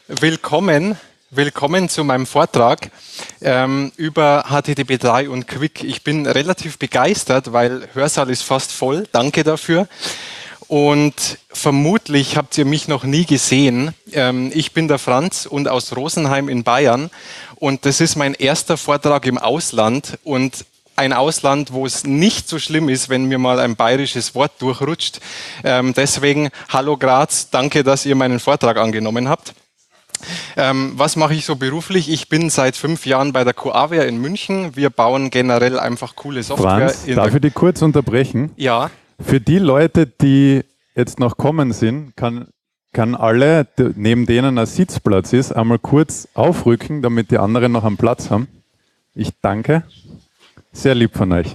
Willkommen zu meinem Vortrag über HTTP3 und Quick. Ich bin relativ begeistert, weil Hörsaal ist fast voll. Danke dafür. Und vermutlich habt ihr mich noch nie gesehen. Ich bin der Franz und aus Rosenheim in Bayern. Und das ist mein erster Vortrag im Ausland und ein Ausland, wo es nicht so schlimm ist, wenn mir mal ein bayerisches Wort durchrutscht. Deswegen, hallo Graz, danke, dass ihr meinen Vortrag angenommen habt. Was mache ich so beruflich? Ich bin seit 5 Jahren bei der Coavia in München. Wir bauen generell einfach coole Software. Franz, darf ich dich kurz unterbrechen? Ja. Für die Leute, die jetzt noch kommen sind, kann alle, neben denen ein Sitzplatz ist, einmal kurz aufrücken, damit die anderen noch einen Platz haben. Ich danke. Sehr lieb von euch.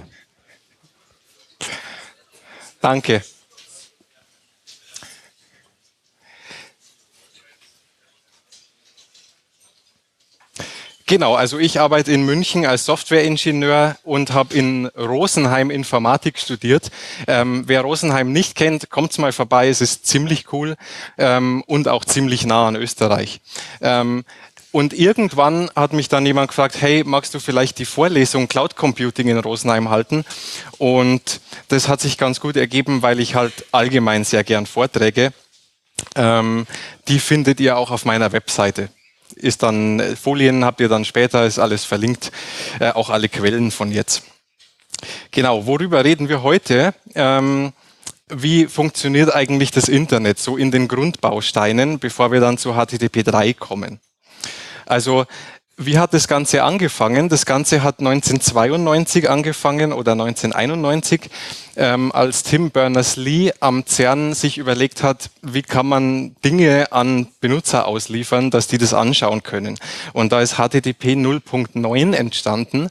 Danke. Genau, also ich arbeite in München als Softwareingenieur und habe in Rosenheim Informatik studiert. Wer Rosenheim nicht kennt, kommt mal vorbei, es ist ziemlich cool und auch ziemlich nah an Österreich. Und irgendwann hat mich dann jemand gefragt, hey, magst du vielleicht die Vorlesung Cloud Computing in Rosenheim halten? Und das hat sich ganz gut ergeben, weil ich halt allgemein sehr gern Vorträge. Die findet ihr auch auf meiner Webseite. Ist dann, Folien habt ihr dann später, ist alles verlinkt, auch alle Quellen von jetzt. Genau, worüber reden wir heute? Wie funktioniert eigentlich das Internet so in den Grundbausteinen, bevor wir dann zu HTTP3 kommen? Also, wie hat das Ganze angefangen? Das Ganze hat 1992 angefangen oder 1991, als Tim Berners-Lee am CERN sich überlegt hat, wie kann man Dinge an Benutzer ausliefern, dass die das anschauen können. Und da ist HTTP 0.9 entstanden,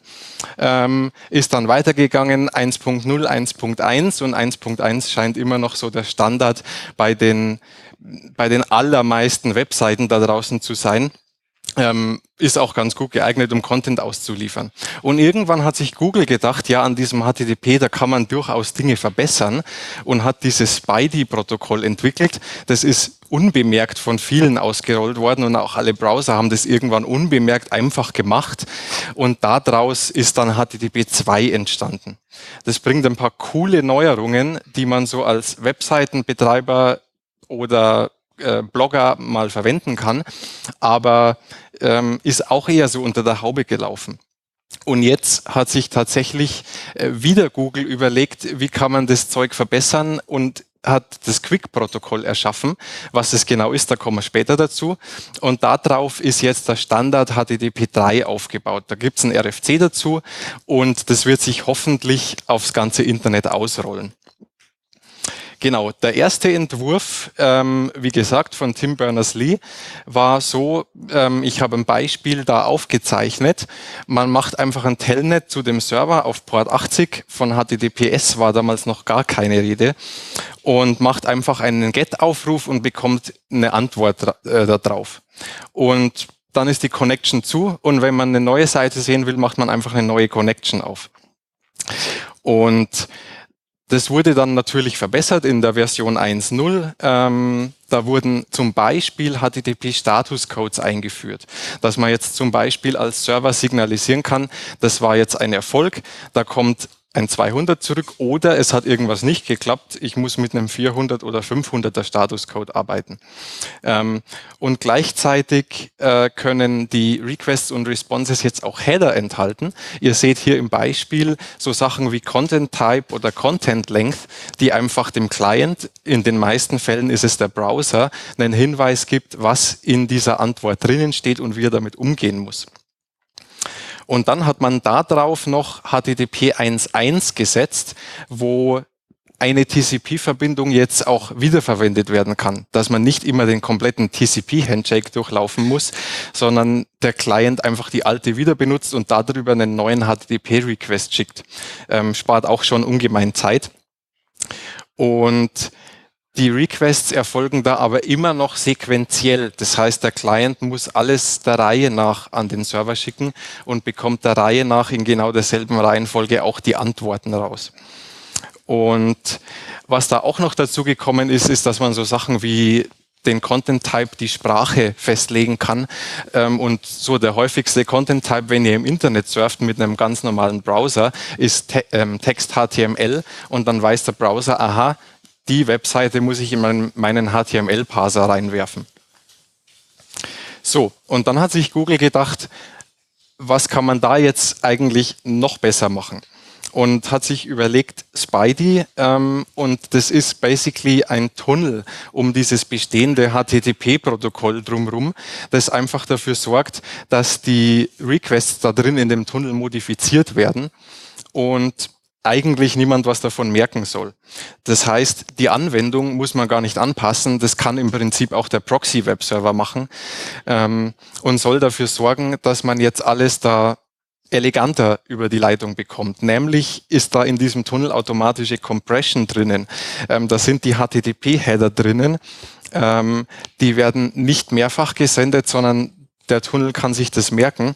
ist dann weitergegangen, 1.0, 1.1 und 1.1 scheint immer noch so der Standard bei den allermeisten Webseiten da draußen zu sein. Ist auch ganz gut geeignet, um Content auszuliefern. Und irgendwann hat sich Google gedacht, ja, an diesem HTTP, da kann man durchaus Dinge verbessern und hat dieses SPIDY-Protokoll entwickelt. Das ist unbemerkt von vielen ausgerollt worden und auch alle Browser haben das irgendwann unbemerkt einfach gemacht. Und daraus ist dann HTTP 2 entstanden. Das bringt ein paar coole Neuerungen, die man so als Webseitenbetreiber oder Blogger mal verwenden kann, aber ist auch eher so unter der Haube gelaufen. Und jetzt hat sich tatsächlich wieder Google überlegt, wie kann man das Zeug verbessern und hat das Quick-Protokoll erschaffen. Was es genau ist, da kommen wir später dazu. Und darauf ist jetzt der Standard HTTP3 aufgebaut. Da gibt es ein RFC dazu und das wird sich hoffentlich aufs ganze Internet ausrollen. Genau, der erste Entwurf, wie gesagt, von Tim Berners-Lee war so, ich habe ein Beispiel da aufgezeichnet. Man macht einfach ein Telnet zu dem Server auf Port 80, von HTTPS war damals noch gar keine Rede, und macht einfach einen GET-Aufruf und bekommt eine Antwort darauf. Und dann ist die Connection zu und wenn man eine neue Seite sehen will, macht man einfach eine neue Connection auf. Und das wurde dann natürlich verbessert in der Version 1.0. Da wurden zum Beispiel HTTP-Status-Codes eingeführt, dass man jetzt zum Beispiel als Server signalisieren kann, das war jetzt ein Erfolg, da kommt ein 200 zurück oder es hat irgendwas nicht geklappt, ich muss mit einem 400 oder 500er Statuscode arbeiten. Und gleichzeitig können die Requests und Responses jetzt auch Header enthalten. Ihr seht hier im Beispiel so Sachen wie Content Type oder Content Length, die einfach dem Client, in den meisten Fällen ist es der Browser, einen Hinweis gibt, was in dieser Antwort drinnen steht und wie er damit umgehen muss. Und dann hat man darauf noch HTTP 1.1 gesetzt, wo eine TCP-Verbindung jetzt auch wiederverwendet werden kann, dass man nicht immer den kompletten TCP-Handshake durchlaufen muss, sondern der Client einfach die alte wieder benutzt und darüber einen neuen HTTP-Request schickt. Spart auch schon ungemein Zeit. Und die Requests erfolgen da aber immer noch sequenziell. Das heißt, der Client muss alles der Reihe nach an den Server schicken und bekommt der Reihe nach in genau derselben Reihenfolge auch die Antworten raus. Und was da auch noch dazu gekommen ist, ist, dass man so Sachen wie den Content-Type, die Sprache festlegen kann. Und so der häufigste Content-Type, wenn ihr im Internet surft mit einem ganz normalen Browser, ist Text HTML. Und dann weiß der Browser, aha, die Webseite muss ich in meinen HTML-Parser reinwerfen. So, und dann hat sich Google gedacht, was kann man da jetzt eigentlich noch besser machen? Und hat sich überlegt, Spidey, und das ist basically ein Tunnel um dieses bestehende HTTP-Protokoll drumherum, das einfach dafür sorgt, dass die Requests da drin in dem Tunnel modifiziert werden und eigentlich niemand was davon merken soll. Das heißt, die Anwendung muss man gar nicht anpassen, das kann im Prinzip auch der Proxy-Webserver machen und soll dafür sorgen, dass man jetzt alles da eleganter über die Leitung bekommt. Nämlich ist da in diesem Tunnel automatische Compression drinnen. Da sind die HTTP-Header drinnen. Die werden nicht mehrfach gesendet, sondern der Tunnel kann sich das merken.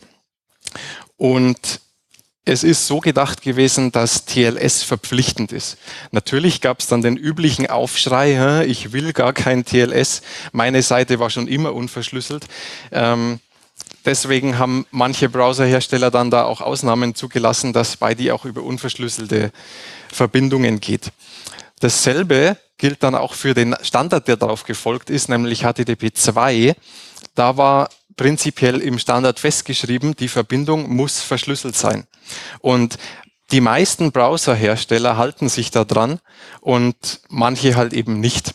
Und es ist so gedacht gewesen, dass TLS verpflichtend ist. Natürlich gab es dann den üblichen Aufschrei, ich will gar kein TLS. Meine Seite war schon immer unverschlüsselt. Deswegen haben manche Browserhersteller dann da auch Ausnahmen zugelassen, dass Spidey auch über unverschlüsselte Verbindungen geht. Dasselbe gilt dann auch für den Standard, der darauf gefolgt ist, nämlich HTTP 2. Da war prinzipiell im Standard festgeschrieben, die Verbindung muss verschlüsselt sein. Und die meisten Browserhersteller halten sich da dran und manche halt eben nicht.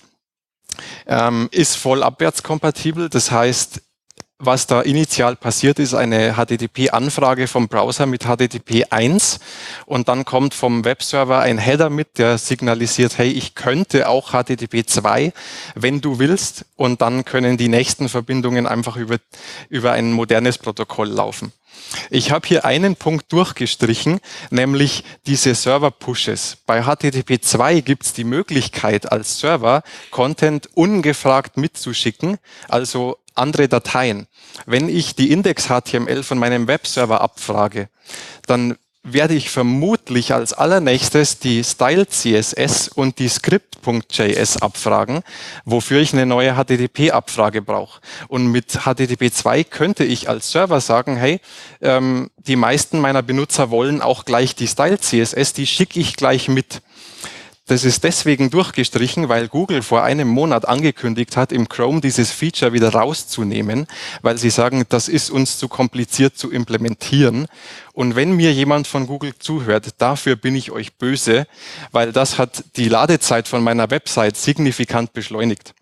Ist voll abwärtskompatibel, das heißt, was da initial passiert, ist eine HTTP-Anfrage vom Browser mit HTTP 1 und dann kommt vom Webserver ein Header mit, der signalisiert, hey, ich könnte auch HTTP 2, wenn du willst, und dann können die nächsten Verbindungen einfach über ein modernes Protokoll laufen. Ich habe hier einen Punkt durchgestrichen, nämlich diese Server-Pushes. Bei HTTP 2 gibt es die Möglichkeit, als Server Content ungefragt mitzuschicken, also andere Dateien. Wenn ich die Index-HTML von meinem Webserver abfrage, dann werde ich vermutlich als allernächstes die Style.css und die Script.js abfragen, wofür ich eine neue HTTP-Abfrage brauche. Und mit HTTP 2 könnte ich als Server sagen, hey, die meisten meiner Benutzer wollen auch gleich die Style.css, die schicke ich gleich mit. Das ist deswegen durchgestrichen, weil Google vor einem Monat angekündigt hat, im Chrome dieses Feature wieder rauszunehmen, weil sie sagen, das ist uns zu kompliziert zu implementieren. Und wenn mir jemand von Google zuhört, dafür bin ich euch böse, weil das hat die Ladezeit von meiner Website signifikant beschleunigt.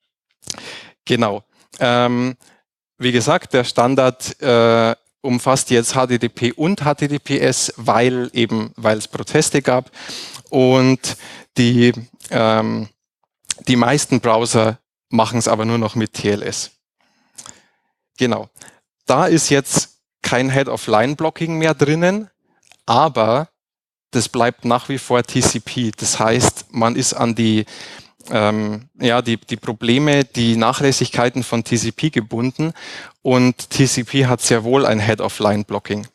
Genau. Wie gesagt, der Standard umfasst jetzt HTTP und HTTPS, weil es Proteste gab. Und die meisten Browser machen es aber nur noch mit TLS. Genau. Da ist jetzt kein Head-of-Line-Blocking mehr drinnen, aber das bleibt nach wie vor TCP. Das heißt, man ist an die Probleme, die Nachlässigkeiten von TCP gebunden, und TCP hat sehr wohl ein Head-of-Line-Blocking.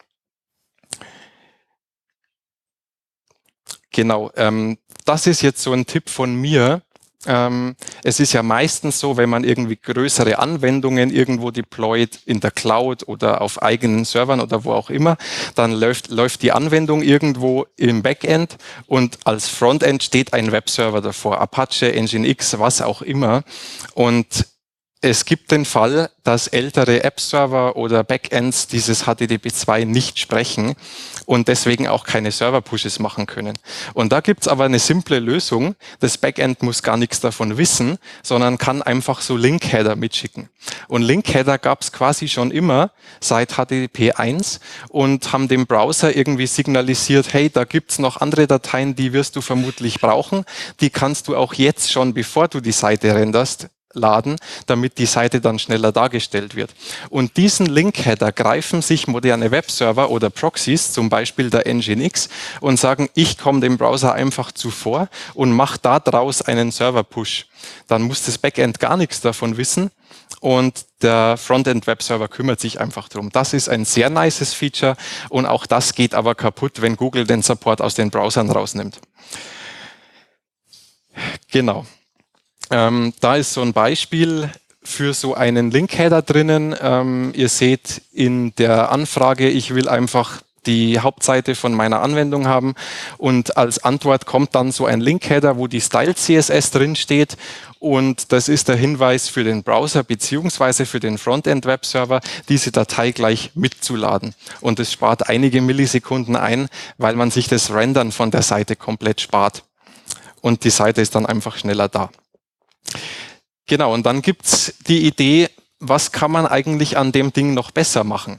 Genau, das ist jetzt so ein Tipp von mir. Es ist ja meistens so, wenn man irgendwie größere Anwendungen irgendwo deployt, in der Cloud oder auf eigenen Servern oder wo auch immer, dann läuft die Anwendung irgendwo im Backend und als Frontend steht ein Webserver davor, Apache, Nginx, was auch immer. Und es gibt den Fall, dass ältere App-Server oder Backends dieses HTTP 2 nicht sprechen und deswegen auch keine Server-Pushes machen können. Und da gibt's aber eine simple Lösung. Das Backend muss gar nichts davon wissen, sondern kann einfach so Link-Header mitschicken. Und Link-Header gab's quasi schon immer seit HTTP 1 und haben dem Browser irgendwie signalisiert, hey, da gibt's noch andere Dateien, die wirst du vermutlich brauchen. Die kannst du auch jetzt schon, bevor du die Seite renderst, laden, damit die Seite dann schneller dargestellt wird. Und diesen Link-Header greifen sich moderne Webserver oder Proxys, zum Beispiel der Nginx, und sagen, ich komme dem Browser einfach zuvor und mache daraus einen Server-Push. Dann muss das Backend gar nichts davon wissen und der Frontend-Webserver kümmert sich einfach drum. Das ist ein sehr nices Feature und auch das geht aber kaputt, wenn Google den Support aus den Browsern rausnimmt. Genau. Da ist so ein Beispiel für so einen Link-Header drinnen. Ihr seht in der Anfrage, ich will einfach die Hauptseite von meiner Anwendung haben und als Antwort kommt dann so ein Link-Header, wo die Style-CSS drin steht und das ist der Hinweis für den Browser beziehungsweise für den Frontend-Webserver, diese Datei gleich mitzuladen. Und es spart einige Millisekunden ein, weil man sich das Rendern von der Seite komplett spart. Und die Seite ist dann einfach schneller da. Genau, und dann gibt's die Idee, was kann man eigentlich an dem Ding noch besser machen?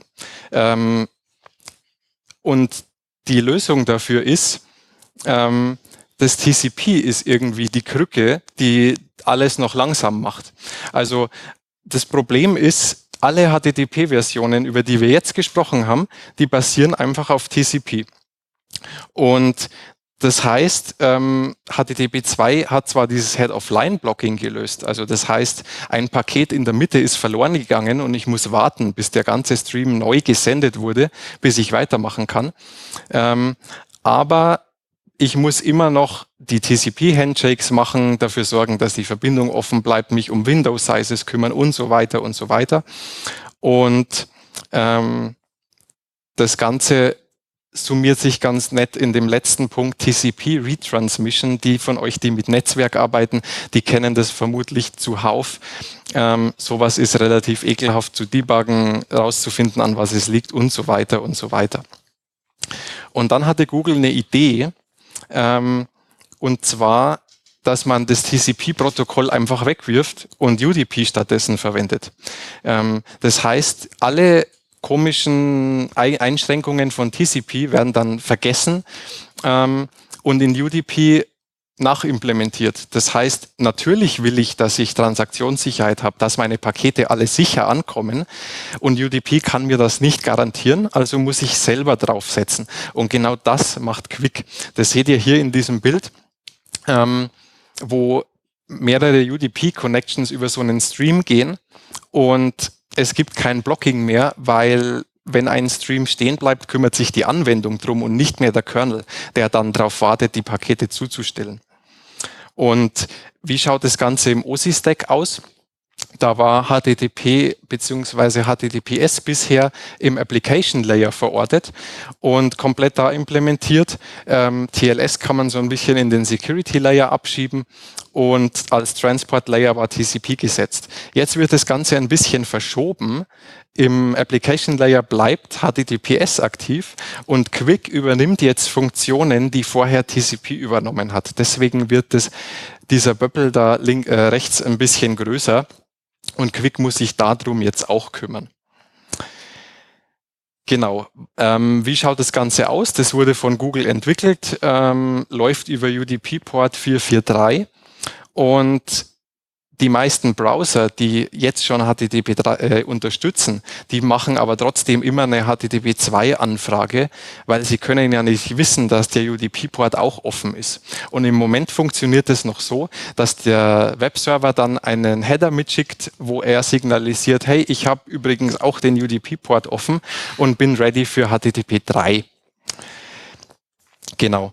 Und die Lösung dafür ist, das TCP ist irgendwie die Krücke, die alles noch langsam macht. Also das Problem ist, alle HTTP-Versionen, über die wir jetzt gesprochen haben, die basieren einfach auf TCP. Und das heißt, HTTP 2 hat zwar dieses Head-of-Line-Blocking gelöst, also das heißt, ein Paket in der Mitte ist verloren gegangen und ich muss warten, bis der ganze Stream neu gesendet wurde, bis ich weitermachen kann. Aber ich muss immer noch die TCP-Handshakes machen, dafür sorgen, dass die Verbindung offen bleibt, mich um Window-Sizes kümmern und so weiter und so weiter. Und das Ganze summiert sich ganz nett in dem letzten Punkt TCP Retransmission. Die von euch, die mit Netzwerk arbeiten, die kennen das vermutlich zuhauf. Sowas ist relativ ekelhaft zu debuggen, rauszufinden, an was es liegt und so weiter und so weiter. Und dann hatte Google eine Idee, und zwar, dass man das TCP-Protokoll einfach wegwirft und UDP stattdessen verwendet. Das heißt, alle komischen Einschränkungen von TCP werden dann vergessen und in UDP nachimplementiert. Das heißt, natürlich will ich, dass ich Transaktionssicherheit habe, dass meine Pakete alle sicher ankommen und UDP kann mir das nicht garantieren, also muss ich selber draufsetzen. Und genau das macht Quick. Das seht ihr hier in diesem Bild, wo mehrere UDP-Connections über so einen Stream gehen und es gibt kein Blocking mehr, weil wenn ein Stream stehen bleibt, kümmert sich die Anwendung drum und nicht mehr der Kernel, der dann darauf wartet, die Pakete zuzustellen. Und wie schaut das Ganze im OSI-Stack aus? Da war HTTP bzw. HTTPS bisher im Application Layer verortet und komplett da implementiert. TLS kann man so ein bisschen in den Security Layer abschieben und als Transport Layer war TCP gesetzt. Jetzt wird das Ganze ein bisschen verschoben. Im Application Layer bleibt HTTPS aktiv und Quick übernimmt jetzt Funktionen, die vorher TCP übernommen hat. Deswegen wird dieser Böppel da rechts ein bisschen größer. Und Quick muss sich darum jetzt auch kümmern. Genau. Wie schaut das Ganze aus? Das wurde von Google entwickelt, läuft über UDP-Port 443 und die meisten Browser, die jetzt schon HTTP 3 unterstützen, die machen aber trotzdem immer eine HTTP 2 Anfrage, weil sie können ja nicht wissen, dass der UDP-Port auch offen ist. Und im Moment funktioniert es noch so, dass der Webserver dann einen Header mitschickt, wo er signalisiert, hey, ich habe übrigens auch den UDP-Port offen und bin ready für HTTP 3. Genau.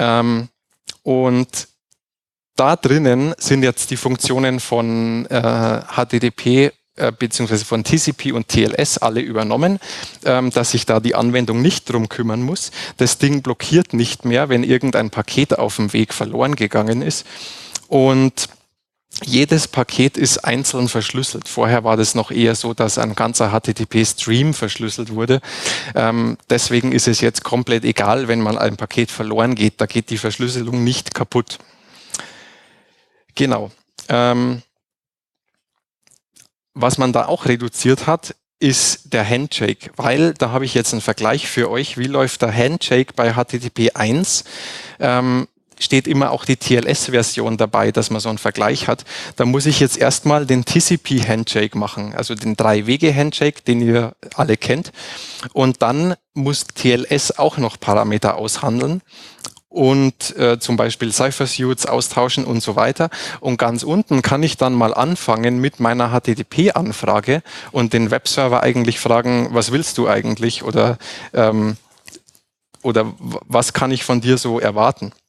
Und da drinnen sind jetzt die Funktionen von HTTP beziehungsweise von TCP und TLS alle übernommen, dass sich da die Anwendung nicht drum kümmern muss. Das Ding blockiert nicht mehr, wenn irgendein Paket auf dem Weg verloren gegangen ist. Und jedes Paket ist einzeln verschlüsselt. Vorher war das noch eher so, dass ein ganzer HTTP-Stream verschlüsselt wurde. Deswegen ist es jetzt komplett egal, wenn mal ein Paket verloren geht. Da geht die Verschlüsselung nicht kaputt. Genau. Was man da auch reduziert hat, ist der Handshake, weil da habe ich jetzt einen Vergleich für euch. Wie läuft der Handshake bei HTTP 1? Steht immer auch die TLS-Version dabei, dass man so einen Vergleich hat. Da muss ich jetzt erstmal den TCP-Handshake machen, also den 3-Wege-Handshake, den ihr alle kennt. Und dann muss TLS auch noch Parameter aushandeln und zum Beispiel Cipher-Suits austauschen und so weiter. Und ganz unten kann ich dann mal anfangen mit meiner HTTP-Anfrage und den Webserver eigentlich fragen, was willst du eigentlich oder was kann ich von dir so erwarten?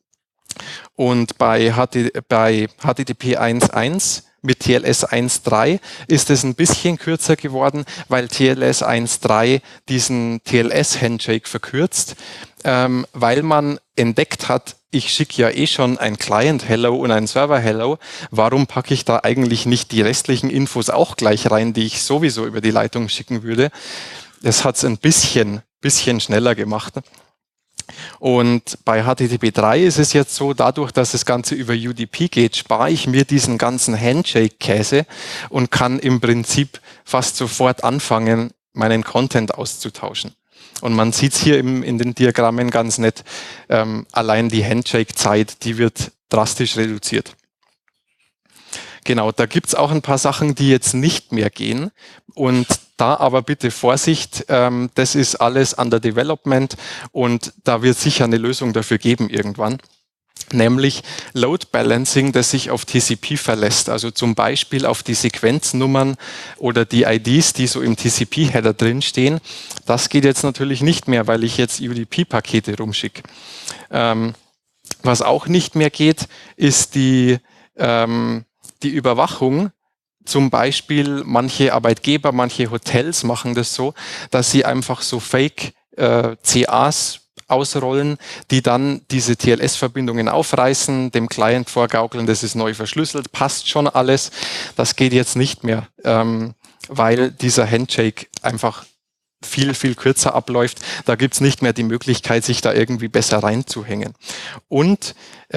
Und bei HTTP 1.1 mit TLS 1.3 ist es ein bisschen kürzer geworden, weil TLS 1.3 diesen TLS-Handshake verkürzt, weil man entdeckt hat, ich schicke ja eh schon ein Client-Hello und ein Server-Hello, warum packe ich da eigentlich nicht die restlichen Infos auch gleich rein, die ich sowieso über die Leitung schicken würde? Das hat es ein bisschen schneller gemacht. Und bei HTTP 3 ist es jetzt so, dadurch, dass das Ganze über UDP geht, spare ich mir diesen ganzen Handshake-Käse und kann im Prinzip fast sofort anfangen, meinen Content auszutauschen. Und man sieht es hier in den Diagrammen ganz nett, allein die Handshake-Zeit, die wird drastisch reduziert. Genau, da gibt's auch ein paar Sachen, die jetzt nicht mehr gehen. Und da aber bitte Vorsicht, das ist alles under development und da wird sicher eine Lösung dafür geben irgendwann. Nämlich Load Balancing, das sich auf TCP verlässt, also zum Beispiel auf die Sequenznummern oder die IDs, die so im TCP-Header drinstehen. Das geht jetzt natürlich nicht mehr, weil ich jetzt UDP-Pakete rumschicke. Was auch nicht mehr geht, ist die Überwachung. Zum Beispiel manche Arbeitgeber, manche Hotels machen das so, dass sie einfach so Fake CAs ausrollen, die dann diese TLS-Verbindungen aufreißen, dem Client vorgaukeln, das ist neu verschlüsselt, passt schon alles. Das geht jetzt nicht mehr, weil dieser Handshake einfach viel kürzer abläuft. Da gibt's nicht mehr die Möglichkeit, sich da irgendwie besser reinzuhängen. Und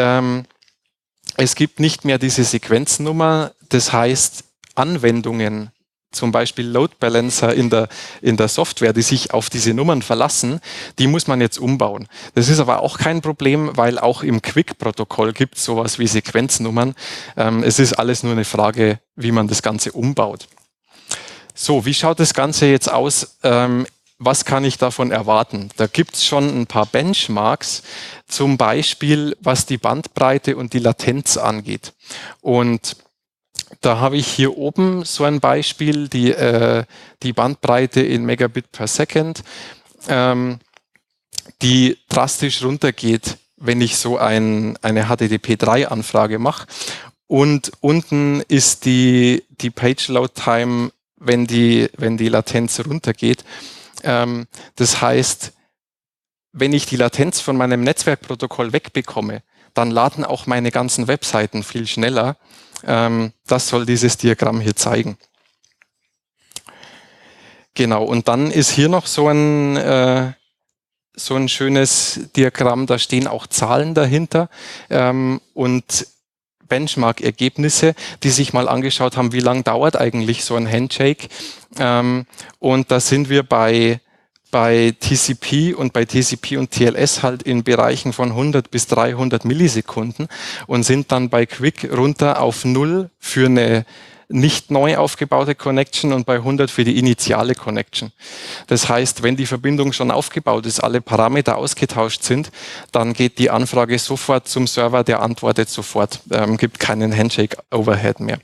es gibt nicht mehr diese Sequenznummer, das heißt Anwendungen, zum Beispiel Load Balancer in der Software, die sich auf diese Nummern verlassen, die muss man jetzt umbauen. Das ist aber auch kein Problem, weil auch im Quick-Protokoll gibt es sowas wie Sequenznummern. Es ist alles nur eine Frage, wie man das Ganze umbaut. So, wie schaut das Ganze jetzt aus? Was kann ich davon erwarten? Da gibt es schon ein paar Benchmarks, zum Beispiel was die Bandbreite und die Latenz angeht. Und da habe ich hier oben so ein Beispiel, die Bandbreite in Megabit per Second, die drastisch runtergeht, wenn ich so eine HTTP3-Anfrage mache. Und unten ist die Page-Load-Time, wenn die Latenz runtergeht. Das heißt, wenn ich die Latenz von meinem Netzwerkprotokoll wegbekomme, dann laden auch meine ganzen Webseiten viel schneller. Das soll dieses Diagramm hier zeigen. Genau, und dann ist hier noch so ein schönes Diagramm, da stehen auch Zahlen dahinter und Benchmark-Ergebnisse, die sich mal angeschaut haben, wie lang dauert eigentlich so ein Handshake. Und da sind wir bei TCP und TLS halt in Bereichen von 100 bis 300 Millisekunden und sind dann bei Quick runter auf 0 für eine nicht neu aufgebaute Connection und bei 100 für die initiale Connection. Das heißt, wenn die Verbindung schon aufgebaut ist, alle Parameter ausgetauscht sind, dann geht die Anfrage sofort zum Server, der antwortet sofort, gibt keinen Handshake-Overhead mehr.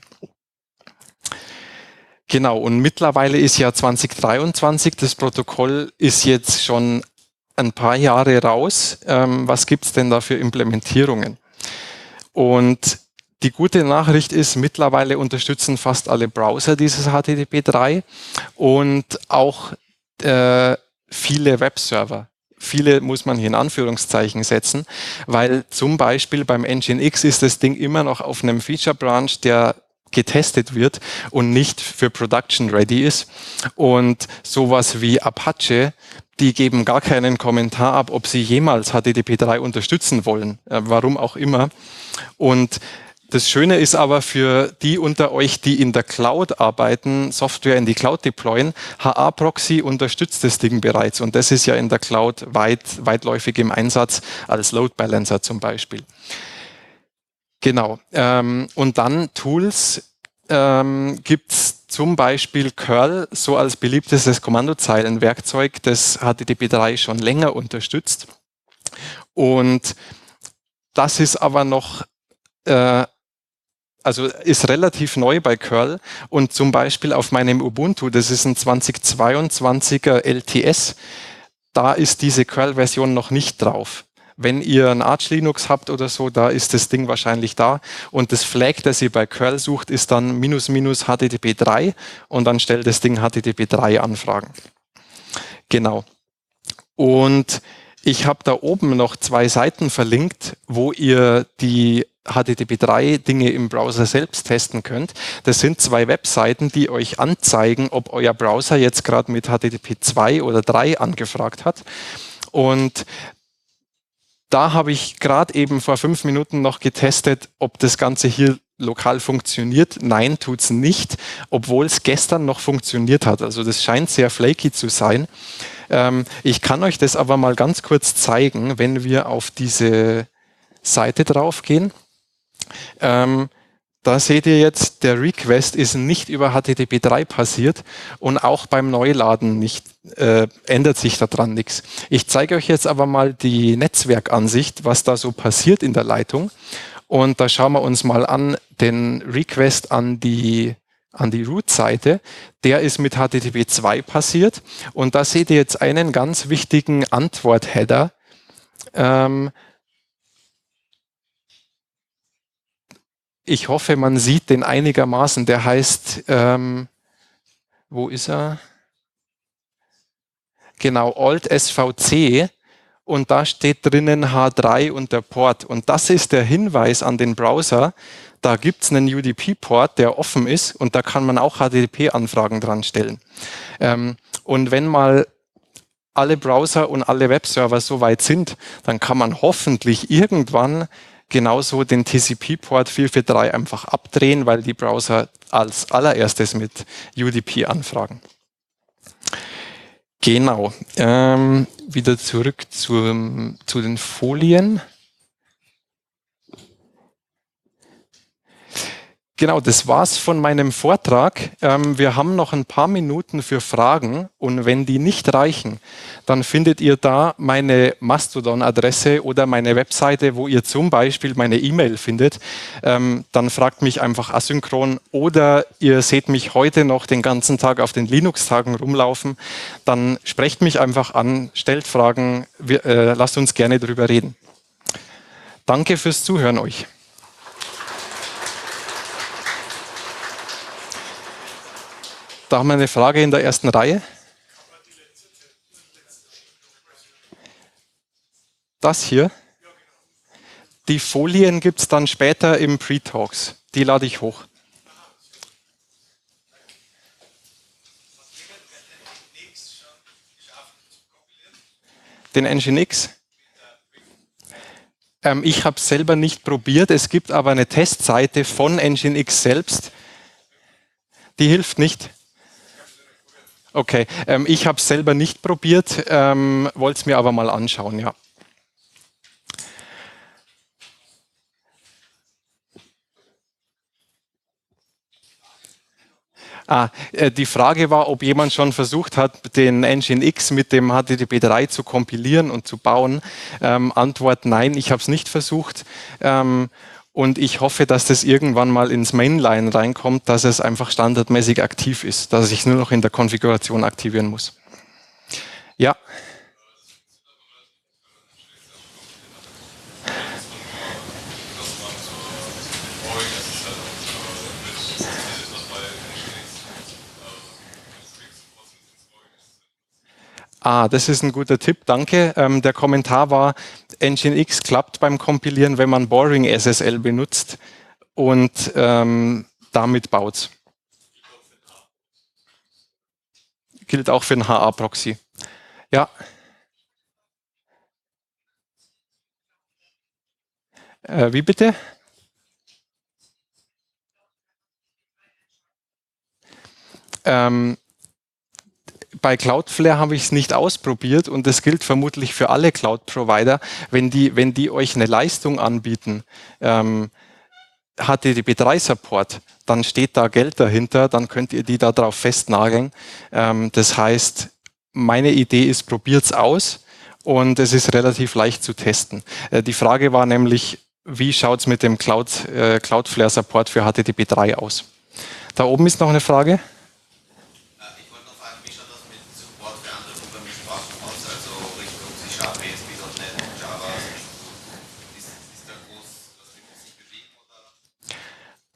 Genau, und mittlerweile ist ja 2023, das Protokoll ist jetzt schon ein paar Jahre raus. Was gibt's denn da für Implementierungen? Und die gute Nachricht ist, mittlerweile unterstützen fast alle Browser dieses HTTP3 und auch viele Webserver. Viele muss man hier in Anführungszeichen setzen, weil zum Beispiel beim Nginx ist das Ding immer noch auf einem Feature Branch, der getestet wird und nicht für Production ready ist. Und sowas wie Apache, die geben gar keinen Kommentar ab, ob sie jemals HTTP3 unterstützen wollen, warum auch immer. Und das Schöne ist aber für die unter euch, die in der Cloud arbeiten, Software in die Cloud deployen, HA-Proxy unterstützt das Ding bereits und das ist ja in der Cloud weitläufig im Einsatz als Load Balancer zum Beispiel. Genau. Und dann Tools gibt's zum Beispiel curl, so als beliebtestes Kommandozeilenwerkzeug, das HTTP3 schon länger unterstützt. Und das ist aber noch also ist relativ neu bei curl und zum Beispiel auf meinem Ubuntu, das ist ein 2022er LTS, da ist diese curl-Version noch nicht drauf, wenn ihr ein Arch Linux habt oder so, da ist das Ding wahrscheinlich da. Und das Flag, das ihr bei curl sucht, ist dann --HTTP 3 und dann stellt das Ding HTTP 3 Anfragen. Genau. Und ich habe da oben noch 2 Seiten verlinkt, wo ihr die HTTP 3 Dinge im Browser selbst testen könnt. Das sind 2 Webseiten, die euch anzeigen, ob euer Browser jetzt gerade mit HTTP 2 oder 3 angefragt hat. Und da habe ich gerade eben vor 5 Minuten noch getestet, ob das Ganze hier lokal funktioniert. Nein, tut es nicht, obwohl es gestern noch funktioniert hat. Also das scheint sehr flaky zu sein. Ich kann euch das aber mal ganz kurz zeigen, wenn wir auf diese Seite draufgehen. Da seht ihr jetzt, der Request ist nicht über HTTP 3 passiert und auch beim Neuladen nicht, ändert sich daran nichts. Ich zeige euch jetzt aber mal die Netzwerkansicht, was da so passiert in der Leitung. Und da schauen wir uns mal an den Request an die Root-Seite. Der ist mit HTTP 2 passiert. Und da seht ihr jetzt einen ganz wichtigen Antwort-Header. Ich hoffe, man sieht den einigermaßen. Der heißt, wo ist er? Genau, Alt-SVC. Und da steht drinnen H3 und der Port. Und das ist der Hinweis an den Browser. Da gibt es einen UDP-Port, der offen ist. Und da kann man auch HTTP-Anfragen dran stellen. Und wenn mal alle Browser und alle Webserver so weit sind, dann kann man hoffentlich irgendwann genauso den TCP-Port 443 einfach abdrehen, weil die Browser als allererstes mit UDP anfragen. Genau. Wieder zurück zu den Folien. Genau, das war's von meinem Vortrag. Wir haben noch ein paar Minuten für Fragen und wenn die nicht reichen, dann findet ihr da meine Mastodon-Adresse oder meine Webseite, wo ihr zum Beispiel meine E-Mail findet. Dann fragt mich einfach asynchron oder ihr seht mich heute noch den ganzen Tag auf den Linux-Tagen rumlaufen. Dann sprecht mich einfach an, stellt Fragen, lasst uns gerne drüber reden. Danke fürs Zuhören euch. Da haben wir eine Frage in der ersten Reihe. Das hier. Die Folien gibt es dann später im Pre-Talks. Die lade ich hoch. Den Nginx? Ich habe es selber nicht probiert. Es gibt aber eine Testseite von Nginx selbst. Die hilft nicht. Okay, ich habe es selber nicht probiert, wollte es mir aber mal anschauen, ja. Die Frage war, ob jemand schon versucht hat, den Nginx mit dem HTTP 3 zu kompilieren und zu bauen. Antwort nein, ich habe es nicht versucht. Und ich hoffe, dass das irgendwann mal ins Mainline reinkommt, dass es einfach standardmäßig aktiv ist, dass ich es nur noch in der Konfiguration aktivieren muss. Ja. Das ist ein guter Tipp, danke. Der Kommentar war, Nginx klappt beim Kompilieren, wenn man Boring SSL benutzt und damit baut. Gilt auch für den HA-Proxy. Ja. Wie bitte? Bei Cloudflare habe ich es nicht ausprobiert und das gilt vermutlich für alle Cloud-Provider. Wenn die euch eine Leistung anbieten, HTTP 3 Support, dann steht da Geld dahinter, dann könnt ihr die da drauf festnageln. Das heißt, meine Idee ist, probiert es aus und es ist relativ leicht zu testen. Die Frage war nämlich, wie schaut es mit dem Cloudflare Support für HTTP 3 aus? Da oben ist noch eine Frage.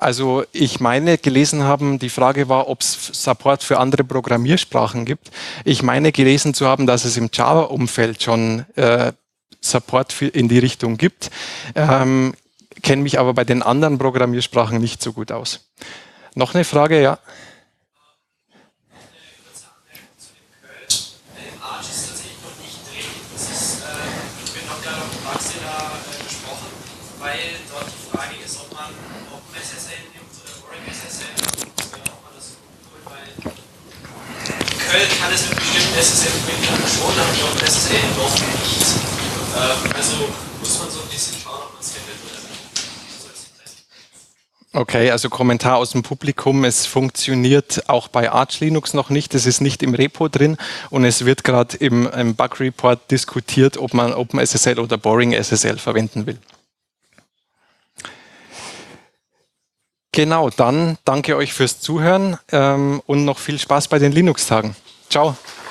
Also ich meine gelesen haben, die Frage war, ob es Support für andere Programmiersprachen gibt. Ich meine gelesen zu haben, dass es im Java-Umfeld schon Support in die Richtung gibt. Kenne mich aber bei den anderen Programmiersprachen nicht so gut aus. Noch eine Frage, ja? Weil dort die Frage ist, ob man OpenSSL nimmt oder Boring SSL, ob man das tut, weil in Köln kann es mit bestimmten SSL-Entwicklern schon, aber die OpenSSL noch nicht. Also muss man so ein bisschen schauen, ob man es findet oder nicht. Okay, also Kommentar aus dem Publikum, es funktioniert auch bei Arch Linux noch nicht, es ist nicht im Repo drin und es wird gerade im Bug Report diskutiert, ob man OpenSSL oder Boring SSL verwenden will. Genau, dann danke euch fürs Zuhören und noch viel Spaß bei den Linux-Tagen. Ciao.